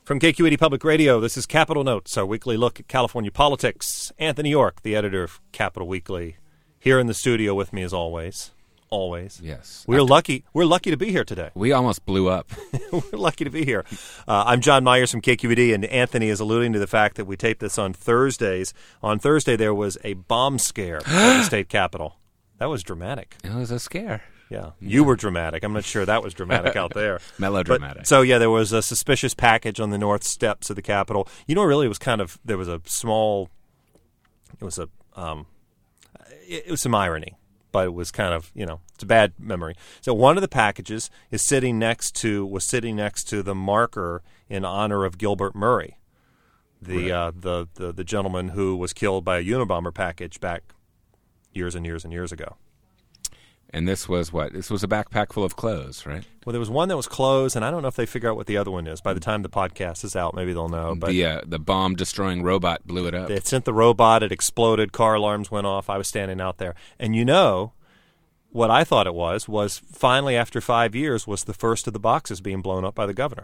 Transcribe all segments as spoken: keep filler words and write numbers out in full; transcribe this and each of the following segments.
From K Q E D Public Radio, this is Capital Notes, our weekly look at California politics. Anthony York, the editor of Capital Weekly, here in the studio with me as always. Always. Yes. We're After, lucky. We're lucky to be here today. We almost blew up. We're lucky to be here. Uh, I'm John Myers from K Q E D, and Anthony is alluding to the fact that we taped this on Thursdays. On Thursday, there was a bomb scare at the state capitol. That was dramatic. It was a scare. Yeah. You were dramatic. I'm not sure that was dramatic out there. Melodramatic. But, so, yeah, there was a suspicious package on the north steps of the Capitol. You know, really, it was kind of, there was a small, it was a, um, it, it was some irony, but it was kind of, you know, it's a bad memory. So one of the packages is sitting next to, was sitting next to the marker in honor of Gilbert Murray, the, right. uh, the, the, the gentleman who was killed by a Unabomber package back years and years and years ago. And this was what? This was a backpack full of clothes, right? Well, there was one that was closed, and I don't know if they figure out what the other one is. By the time the podcast is out, maybe they'll know. But the uh, the bomb-destroying robot blew it up. It sent the robot. It exploded. Car alarms went off. I was standing out there. And you know, what I thought it was, was finally after five years was the first of the boxes being blown up by the governor.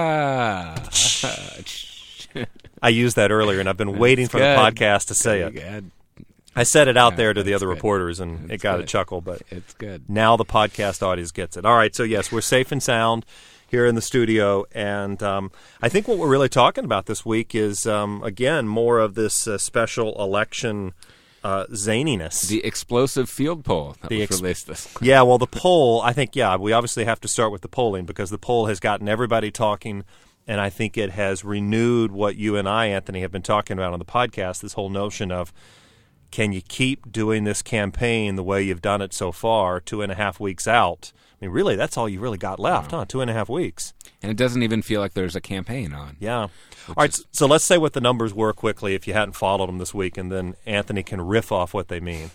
I used that earlier, and I've been waiting That's for good. the podcast to say Pretty it. Good. I said it out yeah, there to the other good. reporters, and it's it got good. a chuckle, but it's good. Now the podcast audience gets it. All right, so yes, we're safe and sound here in the studio, and um, I think what we're really talking about this week is, um, again, more of this uh, special election uh, zaniness. The explosive field poll that the was ex- released this week. Yeah, well, the poll, I think, yeah, we obviously have to start with the polling because the poll has gotten everybody talking, and I think it has renewed what you and I, Anthony, have been talking about on the podcast, this whole notion of, can you keep doing this campaign the way you've done it so far, two and a half weeks out? I mean, really, that's all you really got left, wow. huh? Two and a half weeks. And it doesn't even feel like there's a campaign on. Yeah. All right, is... so let's say what the numbers were quickly if you hadn't followed them this week, and then Anthony can riff off what they mean.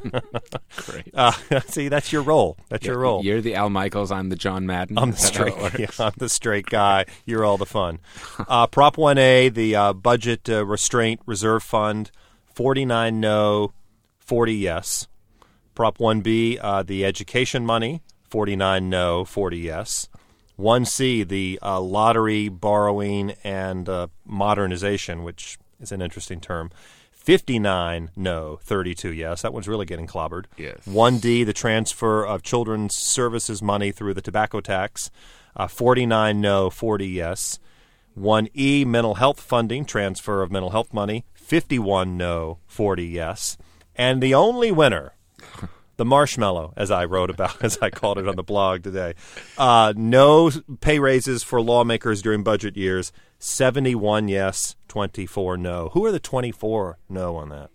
Great. Uh, see, that's your role. That's yeah, your role. You're the Al Michaels. I'm the John Madden. I'm the straight. Yeah, I'm the straight guy. You're all the fun. Uh, Prop one A, the uh, Budget uh, Restraint Reserve Fund. forty-nine no, forty yes. Prop one B, uh, the education money, forty-nine no, forty yes. one C, the uh, lottery borrowing and uh, modernization, which is an interesting term, fifty-nine no, thirty-two yes. That one's really getting clobbered. Yes. one D, the transfer of children's services money through the tobacco tax, uh, forty-nine no, forty yes. one E, mental health funding, transfer of mental health money, fifty-one no, forty yes. And the only winner, the marshmallow, as I wrote about, as I called it on the blog today, uh, no pay raises for lawmakers during budget years, seventy-one yes, twenty-four no. Who are the twenty-four no on that?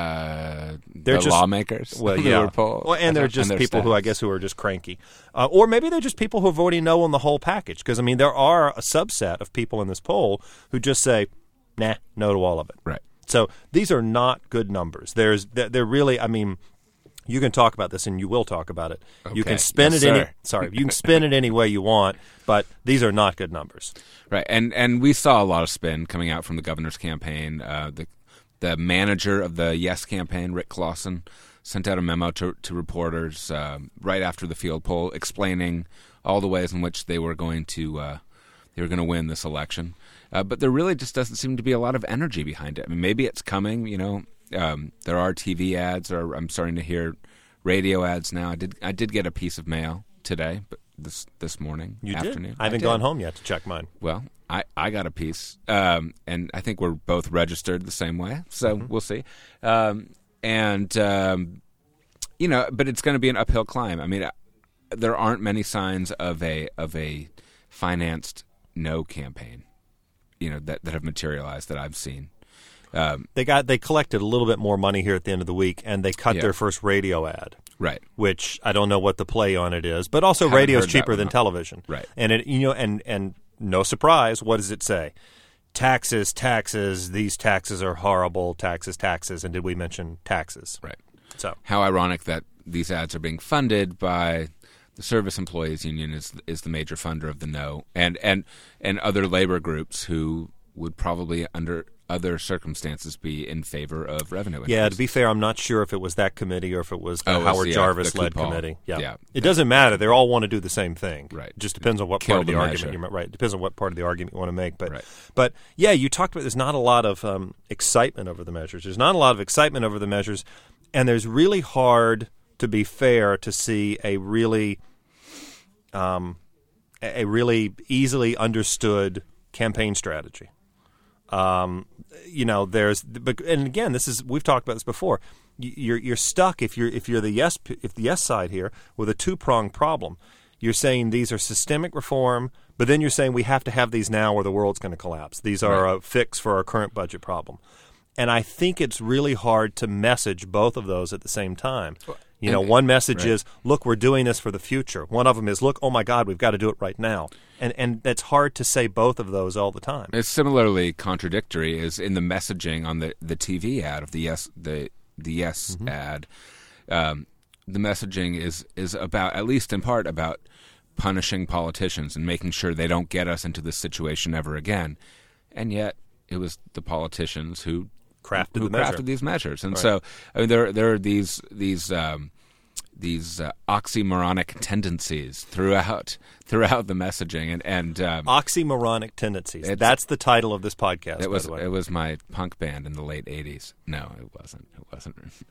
Uh, they're the just, lawmakers. Well, yeah. Well, and they're just and people staffs. who I guess who are just cranky. Uh, or maybe they're just people who are voting no on the whole package. Because, I mean, there are a subset of people in this poll who just say, nah, no to all of it. Right. So these are not good numbers. There's, they're really, I mean, you can talk about this and you will talk about it. Okay. You can spin yes, it any, sir. sorry, you can spin it any way you want, but these are not good numbers. Right. And and we saw a lot of spin coming out from the governor's campaign. Uh, the The manager of the Yes campaign, Rick Clausen, sent out a memo to, to reporters uh, right after the field poll, explaining all the ways in which they were going to uh, they were going to win this election. Uh, but there really just doesn't seem to be a lot of energy behind it. I mean, maybe it's coming. You know, um, there are T V ads, or I'm starting to hear radio ads now. I did I did get a piece of mail today, but this this morning you afternoon. Did? I haven't I gone home yet to check mine. Well. I, I got a piece, um, and I think we're both registered the same way, so mm-hmm. we'll see. Um, and, um, you know, but it's going to be an uphill climb. I mean, uh, there aren't many signs of a of a financed no campaign, you know, that, that have materialized that I've seen. Um, they got they collected a little bit more money here at the end of the week, and they cut yeah. their first radio ad. Right. Which I don't know what the play on it is, but also radio is cheaper than television. Right. And, it, you know, and and... no surprise, what does it say? Taxes, taxes, these taxes are horrible, taxes, taxes, and did we mention taxes? Right. So how ironic that these ads are being funded by the Service Employees Union is is the major funder of the no, and and, and other labor groups who would probably under other circumstances be in favor of revenue increase. Yeah, to be fair, I'm not sure if it was that committee or if it was the Oh, it was Howard the, uh, Jarvis-led the Kupol. committee. Yeah. Yeah. It doesn't matter. They all want to do the same thing. Right. It just depends on what Kill part of the, the argument measure. you right. It depends on what part of the argument you want to make. But Right. but yeah, you talked about there's not a lot of um, excitement over the measures. There's not a lot of excitement over the measures, and there's really hard, to be fair, to see a really um, a really easily understood campaign strategy. Um, you know, there's, and again, this is we've talked about this before. You're you're stuck if you're if you're the yes if the yes side here with a two pronged problem. You're saying these are systemic reform, but then you're saying we have to have these now or the world's going to collapse. These are Right. a fix for our current budget problem, and I think it's really hard to message both of those at the same time. You know, And- one message right. is, look, we're doing this for the future. One of them is, look, oh my God, we've got to do it right now. And and it's hard to say both of those all the time. It's similarly contradictory is in the messaging on the, the T V ad of the yes the the yes Mm-hmm. ad. Um, the messaging is is about, at least in part, about punishing politicians and making sure they don't get us into this situation ever again. And yet, it was the politicians who Crafted who the measure. crafted these measures. And Right. so, I mean, there there are these these. Um, these uh, oxymoronic tendencies throughout throughout the messaging, and and um, Oxymoronic tendencies. It's- That's the title of this podcast, it was by the way. it was my punk band in the late eighties. No, it wasn't. It wasn't.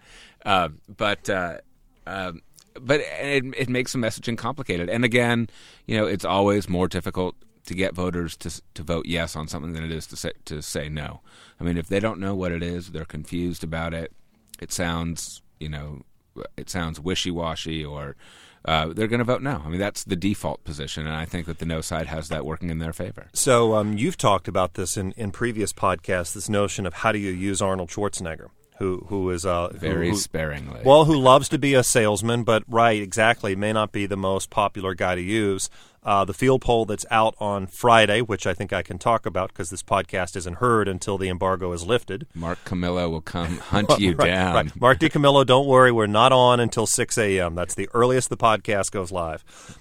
uh, but uh, um, but it it makes the messaging complicated. And again, you know, it's always more difficult to get voters to to vote yes on something than it is to say to say no. I mean, if they don't know what it is, they're confused about it. It sounds, you know, it sounds wishy-washy, or uh, they're going to vote no. I mean, that's the default position, and I think that the no side has that working in their favor. So um, you've talked about this in, in previous podcasts, this notion of how do you use Arnold Schwarzenegger, who who is uh, who- Very who, sparingly. well, who loves to be a salesman, but right, exactly, may not be the most popular guy to use. Uh, the field poll that's out on Friday, which I think I can talk about because this podcast isn't heard until the embargo is lifted. Mark Camillo will come hunt you right, down. Right. Mark DiCamillo, don't worry, we're not on until six a.m. That's the earliest the podcast goes live.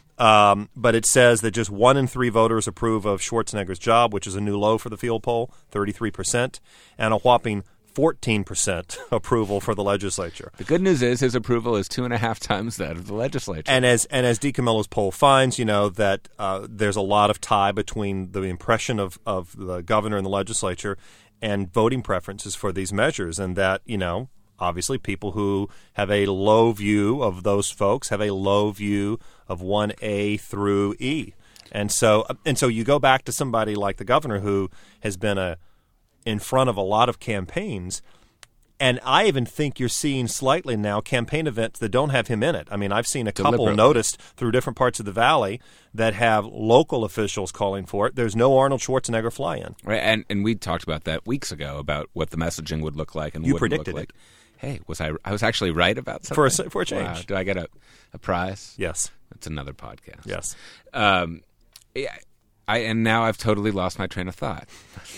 Um, but it says that just one in three voters approve of Schwarzenegger's job, which is a new low for the field poll, thirty-three percent, and a whopping fourteen percent approval for the legislature. The good news is his approval is two and a half times that of the legislature. And as and as DiCamillo's poll finds, you know, that uh, there's a lot of tie between the impression of, of the governor and the legislature and voting preferences for these measures, and that, you know, obviously people who have a low view of those folks have a low view of one A through E. And so and so you go back to somebody like the governor who has been a in front of a lot of campaigns. And I even think you're seeing slightly now campaign events that don't have him in it. I mean, I've seen a couple Deliberately. noticed through different parts of the valley that have local officials calling for it. There's no Arnold Schwarzenegger fly-in. Right, and and we talked about that weeks ago about what the messaging would look like and You wouldn't predicted look it. like. Hey, was I? I was actually right about something For a s- for a change. Wow. Do I get a, a prize? Yes. That's another podcast. Yes. Um, yeah, I and now I've totally lost my train of thought.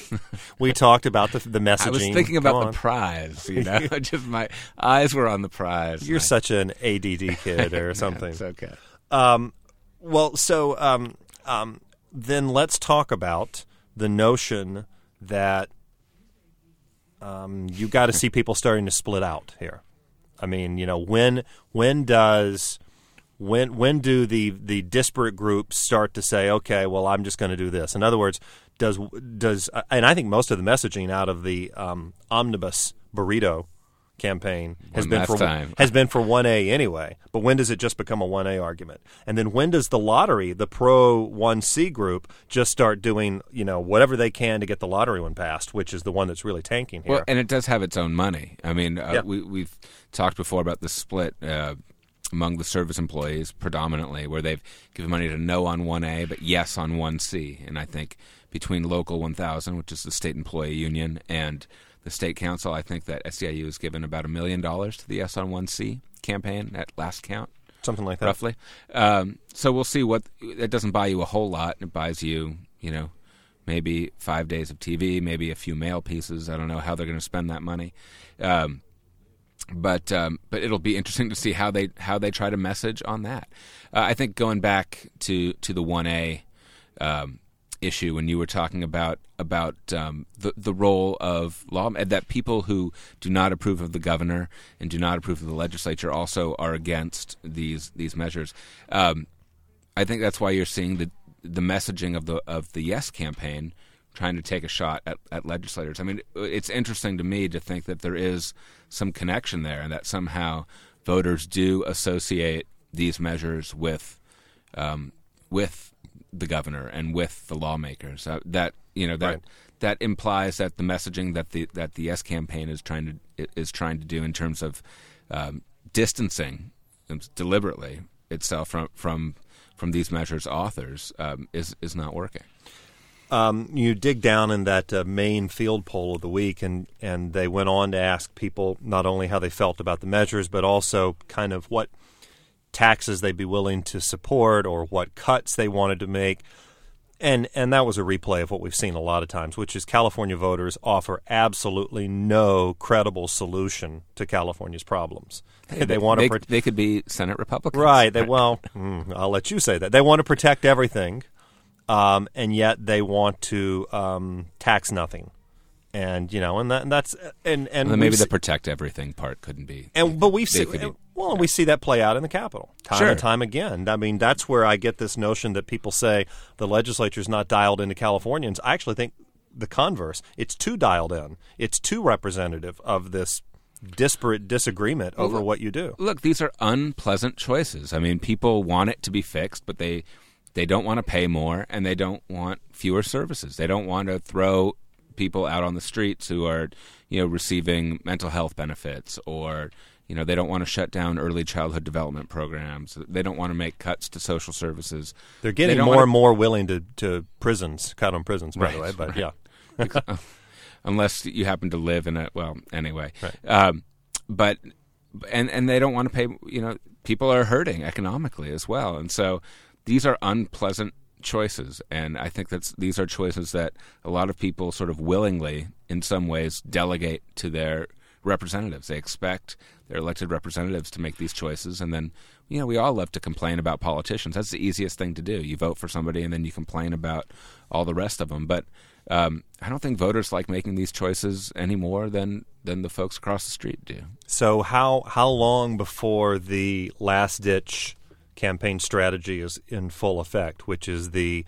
We talked about the the messaging. I was thinking Go about on. the prize. You know, just my eyes were on the prize. You're I- such an A D D kid or something. It's okay. Um, well, so um, um, then let's talk about the notion that um, you got to see people starting to split out here. I mean, you know, when when does when when do the the disparate groups start to say, okay, well, I'm just going to do this? In other words, does does and I think most of the messaging out of the um, omnibus burrito campaign has One been last for time. has been for one A anyway. But when does it just become a one A argument? And then when does the lottery, the pro one C group, just start doing, you know, whatever they can to get the lottery one passed, which is the one that's really tanking here? Well, and it does have its own money. I mean, uh, Yeah. we, we've talked before about the split uh, among the service employees predominantly, where they've given money to no on one A, but yes on one C. And I think between Local one thousand, which is the state employee union, and the state council, I think that S E I U has given about a million dollars to the yes on one C campaign at last count. Something like that. Roughly. Um, so we'll see what it doesn't buy you a whole lot. It buys you, you know, maybe five days of T V, maybe a few mail pieces. I don't know how they're going to spend that money, um, but um, but it'll be interesting to see how they how they try to message on that. Uh, I think going back to to the one A. Um, issue when you were talking about about um, the the role of law, that people who do not approve of the governor and do not approve of the legislature also are against these these measures. Um, I think that's why you're seeing the the messaging of the of the Yes campaign trying to take a shot at, at legislators. I mean, it's interesting to me to think that there is some connection there, and that somehow voters do associate these measures with um, with the governor and with the lawmakers. Uh, that you know that Right. that implies that the messaging that the that the Yes campaign is trying to is trying to do in terms of um, distancing deliberately itself from from from these measures' authors um, is is not working. Um, you dig down in that uh, Maine field poll of the week, and, and they went on to ask people not only how they felt about the measures, but also kind of what taxes they'd be willing to support or what cuts they wanted to make. And and that was a replay of what we've seen a lot of times, which is California voters offer absolutely no credible solution to California's problems. Hey, they want to they, pro- they could be Senate Republicans. Right. They well, mm, I'll let you say that. They want to protect everything. Um, and yet they want to um, tax nothing, and you know, and, that, and that's and and Well, maybe we've the se- protect everything part couldn't be. and but we've they seen could be- well, and we see that play out in the Capitol time Sure. and time again. I mean, that's where I get this notion that people say the legislature's not dialed into Californians. I actually think the converse. It's too dialed in. It's too representative of this disparate disagreement over look- what you do. Look, these are unpleasant choices. I mean, people want it to be fixed, but they they don't want to pay more, and they don't want fewer services. They don't want to throw people out on the streets who are, you know, receiving mental health benefits, or you know, they don't want to shut down early childhood development programs. They don't want to make cuts to social services. They're They getting don't more wanna- and more willing to, to prisons, cut on prisons, by the Right, way. But right. yeah. Unless you happen to live in a well, anyway. Right. Um, but and and they don't want to pay. You know, people are hurting economically as well, and so these are unpleasant choices. And I think that's these are choices that a lot of people sort of willingly, in some ways, delegate to their representatives. They expect their elected representatives to make these choices, and then you know we all love to complain about politicians. That's the easiest thing to do. You vote for somebody, and then you complain about all the rest of them. But um, I don't think voters like making these choices any more than than the folks across the street do. So how how long before the last ditch campaign strategy is in full effect, which is the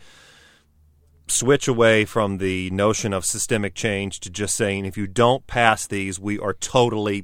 switch away from the notion of systemic change to just saying if you don't pass these, we are totally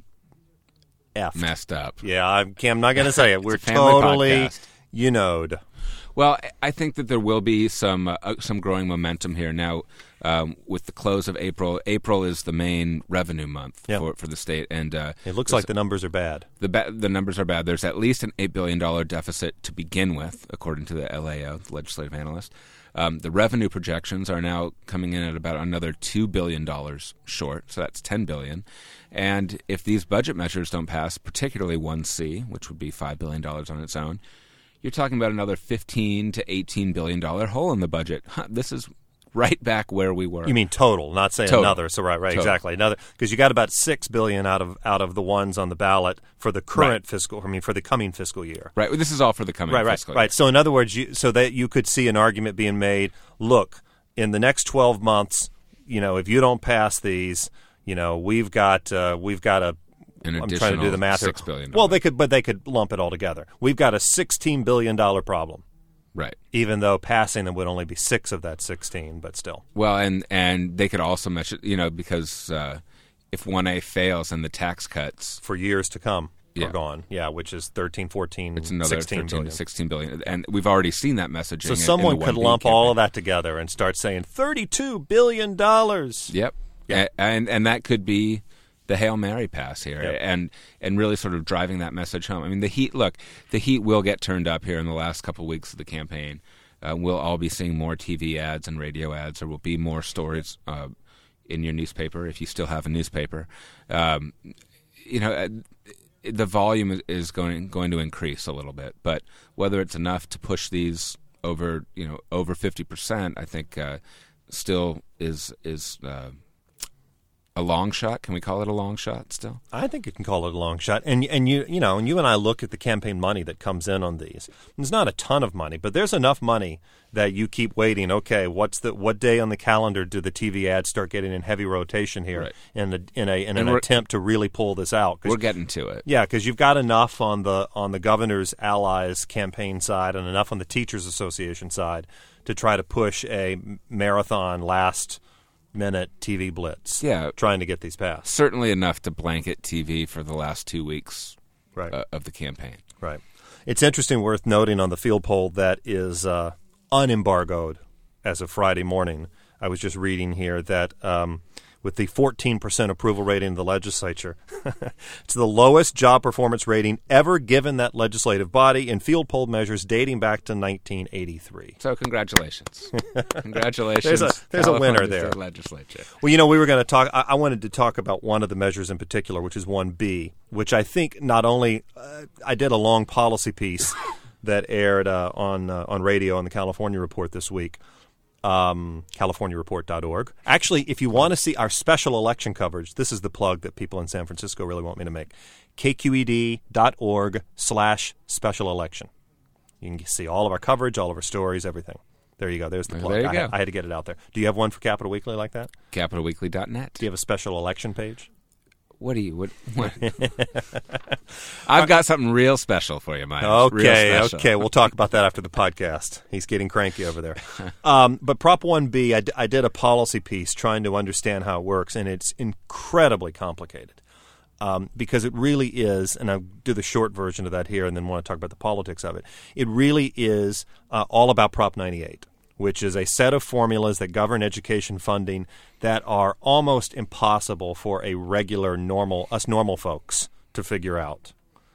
effed. Messed up. Yeah, I'm, I'm not going to say it. We're a family totally podcast. you knowed. Well, I think that there will be some uh, some growing momentum here now. Um, with the close of April, April is the main revenue month Yeah. for for the state, and uh, It looks there's- like the numbers are bad. the ba- the numbers are bad. There's at least an eight billion dollar deficit to begin with, according to the L A O, the legislative analyst. Um, the revenue projections are now coming in at about another two billion dollars short, so that's ten billion dollars. And if these budget measures don't pass, particularly one C, which would be five billion dollars on its own, you're talking about another fifteen to eighteen billion dollars hole in the budget. Huh, this is right back where we were. You mean total, not say Total. another. So right, right, Total. exactly. Another because you got about six billion out of out of the ones on the ballot for the current Right. fiscal. I mean, for the coming fiscal year. Right. This is all for the coming Right, right, fiscal right. year. So in other words, you, so that you could see an argument being made. Look, in the next twelve months, you know, if you don't pass these, you know, we've got uh, we've got a. An I'm trying to do the additional math. here. six billion dollars. Well, they could, but they could lump it all together. We've got a sixteen billion dollar problem, Right. even though passing them would only be six of that sixteen, but still. Well, and and they could also mention, you know, because uh, if one A fails and the tax cuts, For years to come, Yeah. are gone. Yeah, which is thirteen, fourteen, it's another sixteen thirteen billion. to sixteen billion, and we've already seen that messaging. So in- in someone the could one B lump all of campaign. that together and start saying thirty-two billion dollars. Yep. Yeah. A- and and that could be the Hail Mary pass here, Yep. and and really sort of driving that message home. I mean, the heat. Look, the heat will get turned up here in the last couple of weeks of the campaign. Uh, we'll all be seeing more T V ads and radio ads. There will be more stories uh, in your newspaper if you still have a newspaper. Um, you know, uh, the volume is- is going going to increase a little bit, but whether it's enough to push these over, you know, over fifty percent, I think uh, still is is. Uh, a long shot? Can we call it a long shot still? I think you can call it a long shot. And and you you know, and you and I look at the campaign money that comes in on these. There's not a ton of money, but there's enough money that you keep waiting. Okay, what's the what day on the calendar do the T V ads start getting in heavy rotation here right. in the in a in an attempt to really pull this out? We're getting to it. Yeah, because you've got enough on the on the governor's allies campaign side and enough on the Teachers Association side to try to push a marathon last minute T V blitz. Yeah, trying to get these passed. Certainly enough to blanket T V for the last two weeks right. uh, of the campaign. Right. It's interesting, worth noting on the field poll that is uh, unembargoed as of Friday morning. I was just reading here that um, with the fourteen percent approval rating of the legislature, it's the lowest job performance rating ever given that legislative body in field poll measures dating back to nineteen eighty-three. So congratulations. Congratulations. There's a, there's a winner there. State legislature. Well, you know, we were going to talk, I, I wanted to talk about one of the measures in particular, which is one B, which I think not only, uh, I did a long policy piece that aired uh, on uh, on radio on the California Report this week. Um, California Report dot org. Actually, if you want to see our special election coverage, this is the plug that people in San Francisco really want me to make. K Q E D dot org slash special election. You can see all of our coverage, all of our stories, everything. There you go. There's the plug. There you I, go. had, I had to get it out there. Do you have one for Capital Weekly like that? Capital Weekly dot net. Do you have a special election page? What do you? What? what? I've got something real special for you, Mike. Okay, okay. We'll talk about that after the podcast. He's getting cranky over there. Um, but Prop one B, I, d- I did a policy piece trying to understand how it works, and it's incredibly complicated um, because it really is, and I'll do the short version of that here and then want to talk about the politics of it. It really is uh, all about Prop ninety-eight. Which is a set of formulas that govern education funding that are almost impossible for a regular, normal, us normal folks to figure out.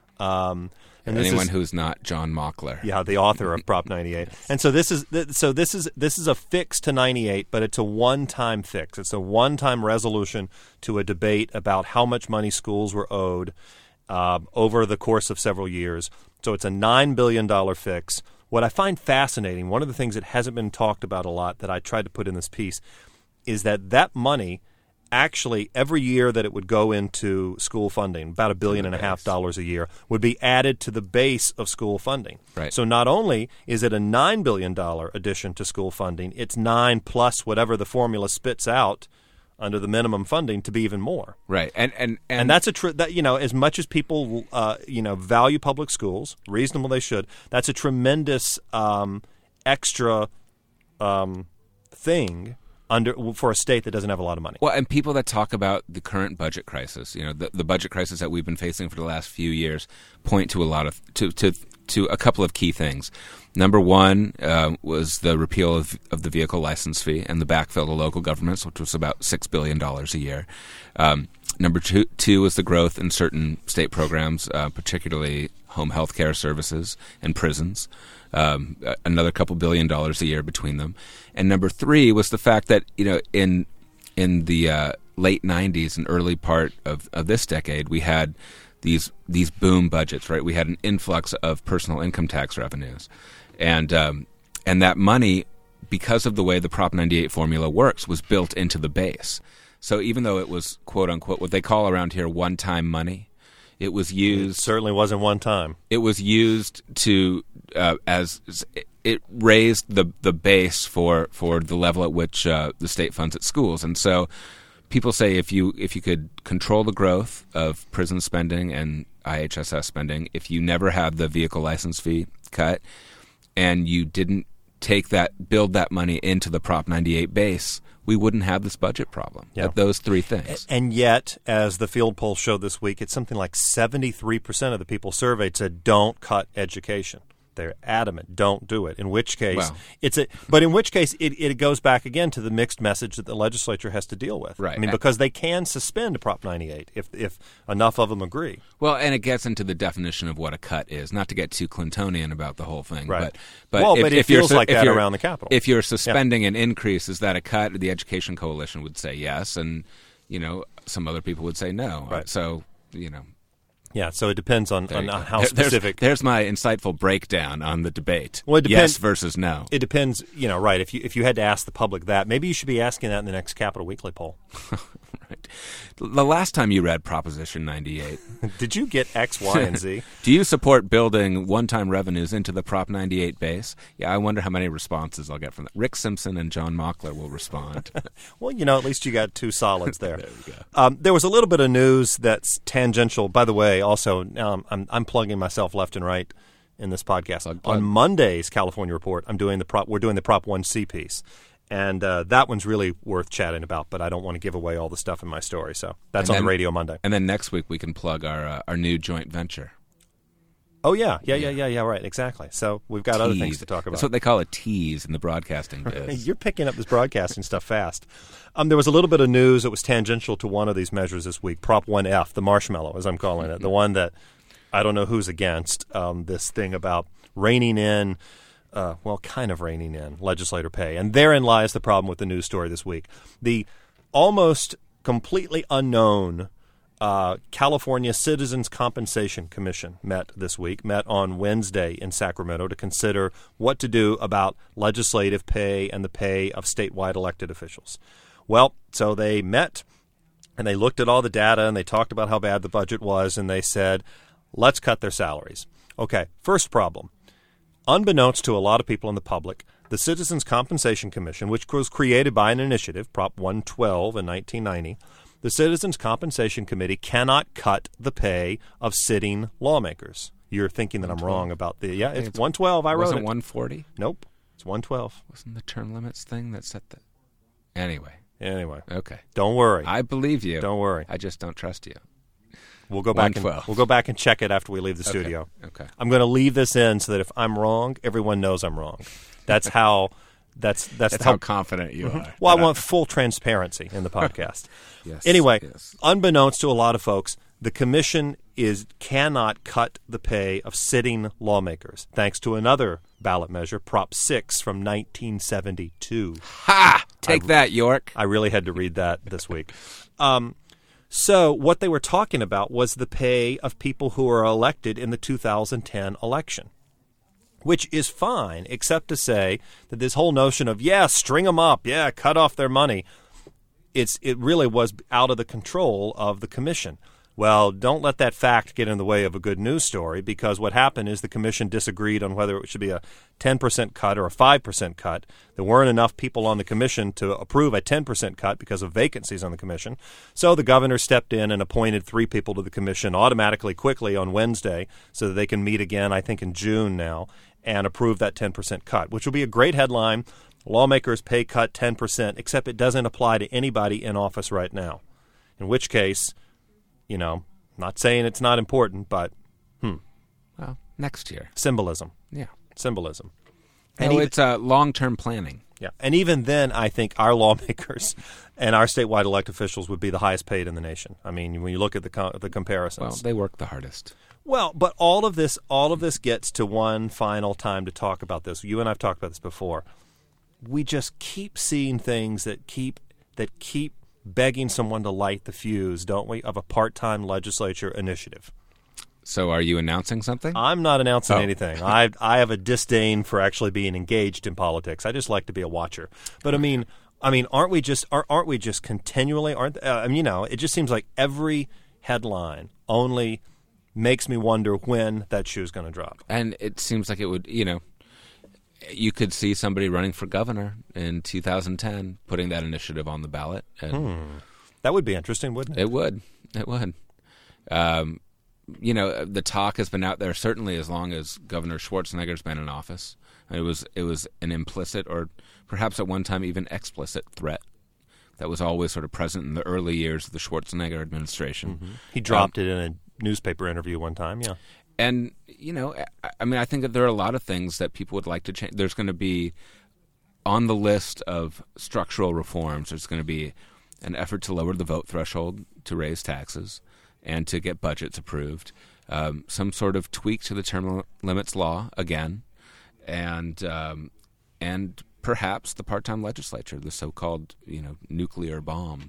Um, and this Anyone is, who's not John Mockler. Yeah, the author of Prop ninety-eight. And so this is th- so this is this is a fix to ninety-eight, but it's a one-time fix. It's a one-time resolution to a debate about how much money schools were owed uh, over the course of several years. So it's a nine billion dollars fix. What I find fascinating, one of the things that hasn't been talked about a lot that I tried to put in this piece, is that that money actually, every year that it would go into school funding, about a billion and a half dollars a year, would be added to the base of school funding. Right. So not only is it a nine billion dollars addition to school funding, it's nine plus whatever the formula spits out under the minimum funding to be even more. Right. And and, and, and that's a tr- that you know, as much as people uh, you know, value public schools, reasonable they should, that's a tremendous um, extra um, thing under for a state that doesn't have a lot of money. Well, and people that talk about the current budget crisis, you know, the, the budget crisis that we've been facing for the last few years, point to a lot of to to to a couple of key things. Number one uh, was the repeal of, of the vehicle license fee and the backfill to local governments, which was about six billion dollars a year. Um, number two, two was the growth in certain state programs, uh, particularly home health care services and prisons, um, another couple billion dollars a year between them. And number three was the fact that, you know, in in the uh, late nineties and early part of, of this decade, we had these these boom budgets, right? We had an influx of personal income tax revenues. And um, and that money, because of the way the Prop ninety-eight formula works, was built into the base. So even though it was, quote unquote, what they call around here one-time money, it was used. It certainly wasn't one time. It was used to uh, as it raised the the base for for the level at which uh, the state funds its schools. And so people say if you if you could control the growth of prison spending and I H S S spending, if you never had the vehicle license fee cut, and you didn't take that, build that money into the Prop ninety-eight base, we wouldn't have this budget problem. Yeah. Those three things. And yet, as the field poll showed this week, it's something like seventy-three percent of the people surveyed said don't cut education. They're adamant, don't do it. In which case, well, it's a. But in which case, it, it goes back again to the mixed message that the legislature has to deal with. Right. I mean, because they can suspend Prop ninety-eight if if enough of them agree. Well, and it gets into the definition of what a cut is. Not to get too Clintonian about the whole thing, right? But but well, if, but it if feels you're, like if that you're, around the Capitol. If you're suspending yeah. an increase, is that a cut? The Education Coalition would say yes, and you know some other people would say no. Right. So you know. Yeah, so it depends on, on how there, specific. There's, there's my insightful breakdown on the debate. Well, it depends, yes versus no. It depends, you know, right. If you if you had to ask the public that, maybe you should be asking that in the next Capital Weekly poll. Right. The last time you read Proposition ninety-eight. Did you get X, Y, and Z? Do you support building one-time revenues into the Prop ninety-eight base? Yeah, I wonder how many responses I'll get from that. Rick Simpson and John Mockler will respond. Well, you know, at least you got two solids there. There we go. Um, there was a little bit of news that's tangential. By the way, also, um, I'm, I'm plugging myself left and right in this podcast. Plug, plug. On Monday's California Report, I'm doing the prop. We're doing the Prop one C piece. And uh, that one's really worth chatting about, but I don't want to give away all the stuff in my story. So that's And on then- the radio Monday. And then next week we can plug our uh, our new joint venture. Oh, yeah. Yeah, yeah, yeah, yeah, right. Exactly. So we've got other things to talk about. That's what they call a tease in the broadcasting biz. You're picking up this broadcasting stuff fast. Um, there was a little bit of news that was tangential to one of these measures this week, Prop one F, the marshmallow, as I'm calling it, the one that I don't know who's against, um, this thing about reining in, uh, well, kind of reining in legislator pay. And therein lies the problem with the news story this week. The almost completely unknown Uh, California Citizens Compensation Commission met this week, met on Wednesday in Sacramento to consider what to do about legislative pay and the pay of statewide elected officials. Well, so they met and they looked at all the data and they talked about how bad the budget was and they said, let's cut their salaries. Okay, first problem. Unbeknownst to a lot of people in the public, the Citizens Compensation Commission, which was created by an initiative, Prop one twelve in nineteen ninety, the Citizens Compensation Committee cannot cut the pay of sitting lawmakers. You're thinking that I'm wrong about the, yeah, it's, it's one twelve. I wrote Wasn't it. one forty? Nope, it's one twelve. Wasn't the term limits thing that set the... Anyway. Anyway, Okay. don't worry. I believe you. Don't worry. I just don't trust you. We'll go back and one twelve. we'll go back and check it after we leave the Okay. studio. Okay. I'm going to leave this in so that if I'm wrong, everyone knows I'm wrong. That's how. That's that's, That's how confident you are. Well, I But want full transparency in the podcast. Yes, Anyway, yes. unbeknownst to a lot of folks, the commission is cannot cut the pay of sitting lawmakers, thanks to another ballot measure, Prop six from nineteen seventy-two. Ha! Take that, York. I really had to read that this week. Um, so what they were talking about was the pay of people who are elected in the two thousand ten election, which is fine, except to say that this whole notion of, yeah, string them up, yeah, cut off their money, it's it really was out of the control of the commission. Well, don't let that fact get in the way of a good news story, because what happened is the commission disagreed on whether it should be a ten percent cut or a five percent cut. There weren't enough people on the commission to approve a ten percent cut because of vacancies on the commission. So the governor stepped in and appointed three people to the commission automatically, quickly on Wednesday, so that they can meet again, I think, in June now, and approve that ten percent cut, which will be a great headline. Lawmakers pay cut ten percent, except it doesn't apply to anybody in office right now, in which case, you know, not saying it's not important, but hmm, Well, next year. symbolism, Yeah. symbolism. And And even, it's uh, long-term planning. yeah, and even then, I think our lawmakers and our statewide elected officials would be the highest paid in the nation. I mean, when you look at the co- the comparisons. Well, they work the hardest. Well, but all of this, all of this gets to one final time to talk about this. You and I've talked about this before. We just keep seeing things that keep that keep begging someone to light the fuse, don't we, of a part-time legislature initiative. So are you announcing something? I'm not announcing Oh. anything. I I have a disdain for actually being engaged in politics. I just like to be a watcher. But I mean, I mean, aren't we just aren't, aren't we just continually? Aren't uh, I mean, you know, it just seems like every headline only makes me wonder when that shoe's going to drop. And it seems like it would, you know, you could see somebody running for governor in two thousand ten putting that initiative on the ballot. And Hmm. That would be interesting, wouldn't it? It would. It would. Um, you know, the talk has been out there certainly as long as Governor Schwarzenegger's been in office. It was it was an implicit or perhaps at one time even explicit threat that was always sort of present in the early years of the Schwarzenegger administration. Mm-hmm. He dropped um, it in a newspaper interview one time, yeah. And, you know, I, I mean, I think that there are a lot of things that people would like to change. There's going to be, on the list of structural reforms, there's going to be an effort to lower the vote threshold, to raise taxes, and to get budgets approved. Um, some sort of tweak to the term limits law, again, and um, and perhaps the part-time legislature, the so-called, you know, nuclear bomb.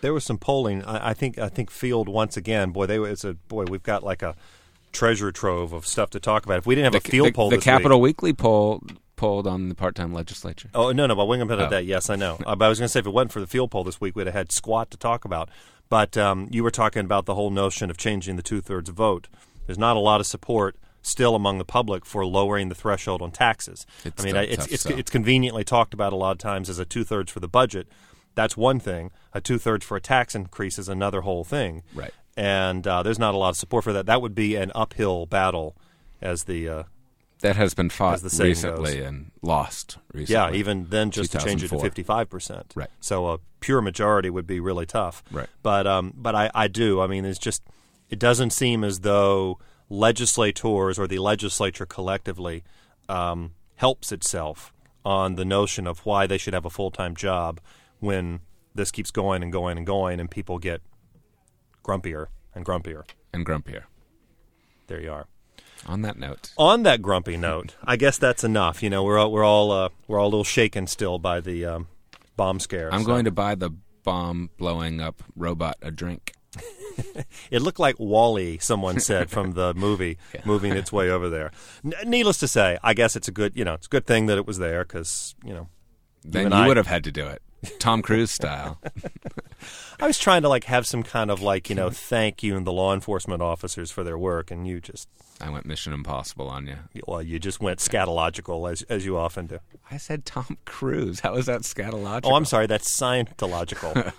There was some polling. I, I think I think Field once again. Boy, they it's a boy. We've got like a treasure trove of stuff to talk about. If we didn't have the, a Field the, poll, the this Capital week, Weekly poll polled on the part-time legislature. Oh no, no, but Wingham had Oh. that. Yes, I know. uh, but I was going to say if it wasn't for the Field poll this week, we'd have had squat to talk about. But um, you were talking about the whole notion of changing the two-thirds vote. There's not a lot of support still among the public for lowering the threshold on taxes. It's I mean, still I- it's tough it's sell. it's conveniently talked about a lot of times as a two-thirds for the budget. That's one thing. A two-thirds for a tax increase is another whole thing. Right. And uh, there's not a lot of support for that. That would be an uphill battle, as the uh, That has been fought As the saying recently goes. and lost recently. yeah, even then just to change it to two thousand four. fifty-five percent. Right. So a pure majority would be really tough. Right. But um, but I, I do. I mean, it's just it doesn't seem as though legislators or the legislature collectively um, helps itself on the notion of why they should have a full-time job when this keeps going and going and going and people get grumpier and grumpier. And grumpier. There you are. On that note, On that grumpy note, I guess that's enough. You know, we're all, we're all uh, we're all a little shaken still by the um, bomb scare. I'm so. going to buy the bomb blowing up robot a drink. It looked like Wall-E, someone said from the movie, Yeah. moving its way over there. N- needless to say, I guess it's a good, you know, it's a good thing that it was there because, you know, Then Even you I- would have had to do it. Tom Cruise style. I was trying to like have some kind of like, you know, thank you and the law enforcement officers for their work, and you just, I went Mission Impossible on you. well, you just went scatological as as you often do. I said Tom Cruise. How is that scatological? Oh, I'm sorry, that's Scientological.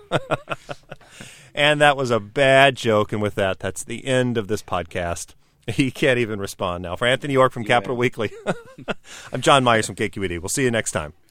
And that was a bad joke, and with that, that's the end of this podcast. He can't even respond now. For Anthony York from Capital Weekly, I'm John Myers from K Q E D. We'll see you next time.